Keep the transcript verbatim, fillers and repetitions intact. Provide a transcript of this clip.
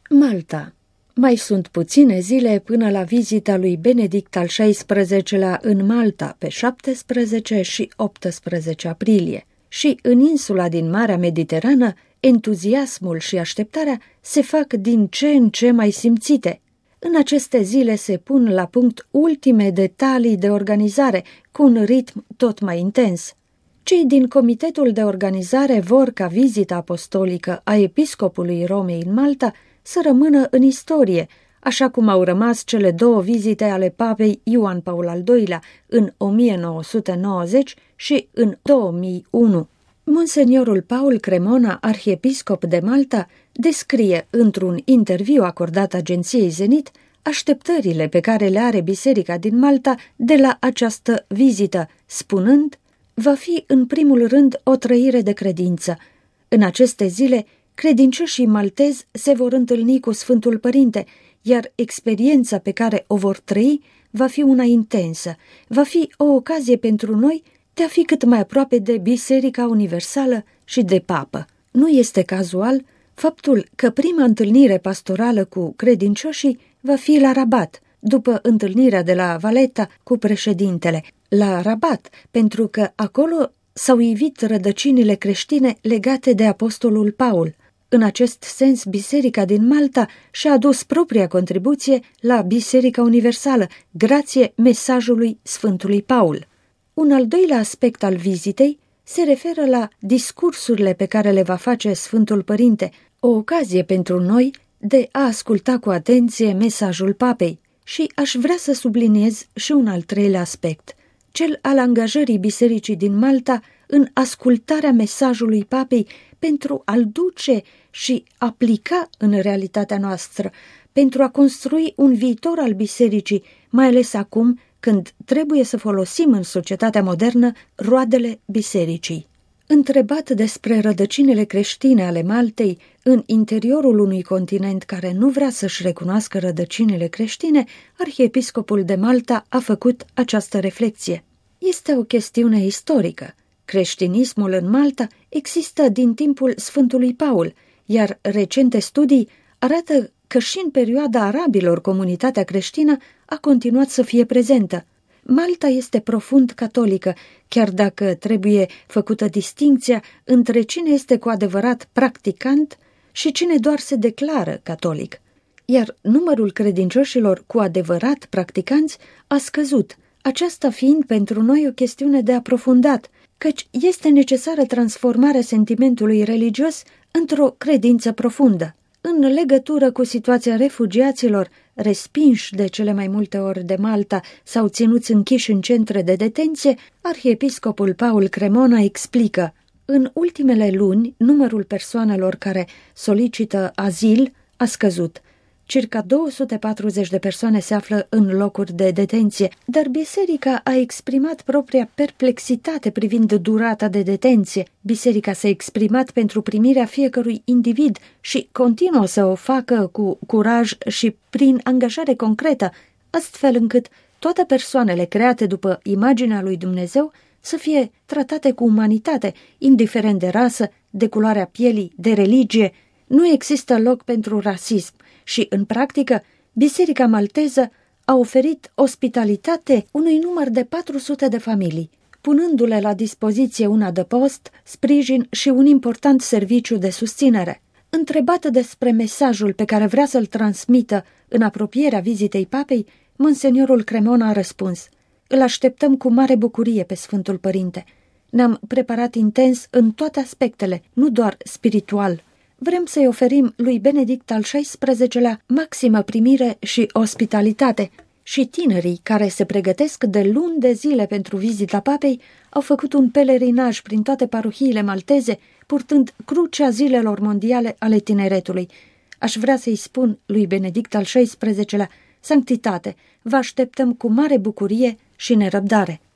Malta. Mai sunt puține zile până la vizita lui Benedict al șaisprezecelea în Malta pe șaptesprezece și optsprezece aprilie. Și în insula din Marea Mediterană, entuziasmul și așteptarea se fac din ce în ce mai simțite. În aceste zile se pun la punct ultime detalii de organizare, cu un ritm tot mai intens. Cei din comitetul de organizare vor ca vizita apostolică a episcopului Romei în Malta să rămână în istorie, așa cum au rămas cele două vizite ale papei Ioan Paul al doilea în o mie nouă sute nouăzeci și în două mii unu. Monseniorul Paul Cremona, arhiepiscop de Malta, descrie într-un interviu acordat agenției Zenit așteptările pe care le are biserica din Malta de la această vizită, spunând: va fi în primul rând o trăire de credință. În aceste zile, credincioșii maltezi se vor întâlni cu Sfântul Părinte, iar experiența pe care o vor trăi va fi una intensă. Va fi o ocazie pentru noi de a fi cât mai aproape de Biserica Universală și de Papă. Nu este cazual faptul că prima întâlnire pastorală cu credincioșii va fi la Rabat, după întâlnirea de la Valeta cu președintele. La Rabat, pentru că acolo s-au ivit rădăcinile creștine legate de apostolul Paul. În acest sens, Biserica din Malta și-a adus propria contribuție la Biserica Universală, grație mesajului Sfântului Paul. Un al doilea aspect al vizitei se referă la discursurile pe care le va face Sfântul Părinte, o ocazie pentru noi de a asculta cu atenție mesajul Papei. Și aș vrea să subliniez și un al treilea aspect, cel al angajării Bisericii din Malta în ascultarea mesajului Papei pentru a-l duce și aplica în realitatea noastră, pentru a construi un viitor al Bisericii, mai ales acum când trebuie să folosim în societatea modernă roadele Bisericii. Întrebat despre rădăcinile creștine ale Maltei în interiorul unui continent care nu vrea să-și recunoască rădăcinile creștine, arhiepiscopul de Malta a făcut această reflexie. Este o chestiune istorică. Creștinismul în Malta există din timpul Sfântului Paul, iar recente studii arată că și în perioada arabilor comunitatea creștină a continuat să fie prezentă. Malta este profund catolică, chiar dacă trebuie făcută distincția între cine este cu adevărat practicant și cine doar se declară catolic. Iar numărul credincioșilor cu adevărat practicanți a scăzut, aceasta fiind pentru noi o chestiune de aprofundat, căci este necesară transformarea sentimentului religios într-o credință profundă. În legătură cu situația refugiaților, respinși de cele mai multe ori de Malta sau ținuți închiși în centre de detenție, arhiepiscopul Paul Cremona explică: în ultimele luni, numărul persoanelor care solicită azil a scăzut. Circa două sute patruzeci de persoane se află în locuri de detenție, dar biserica a exprimat propria perplexitate privind durata de detenție. Biserica s-a exprimat pentru primirea fiecărui individ și continuă să o facă cu curaj și prin angajare concretă, astfel încât toate persoanele create după imaginea lui Dumnezeu să fie tratate cu umanitate, indiferent de rasă, de culoarea pielii, de religie. Nu există loc pentru rasism. Și, în practică, Biserica Malteză a oferit ospitalitate unui număr de patru sute de familii, punându-le la dispoziție un adăpost, sprijin și un important serviciu de susținere. Întrebată despre mesajul pe care vrea să-l transmită în apropierea vizitei papei, Monseniorul Cremona a răspuns: îl așteptăm cu mare bucurie pe Sfântul Părinte. Ne-am preparat intens în toate aspectele, nu doar spiritual. Vrem să-i oferim lui Benedict al șaisprezecelea maximă primire și ospitalitate. Și tinerii care se pregătesc de luni de zile pentru vizita papei au făcut un pelerinaj prin toate parohiile malteze, purtând crucea zilelor mondiale ale tineretului. Aș vrea să-i spun lui Benedict al șaisprezecelea: sanctitate, vă așteptăm cu mare bucurie și nerăbdare.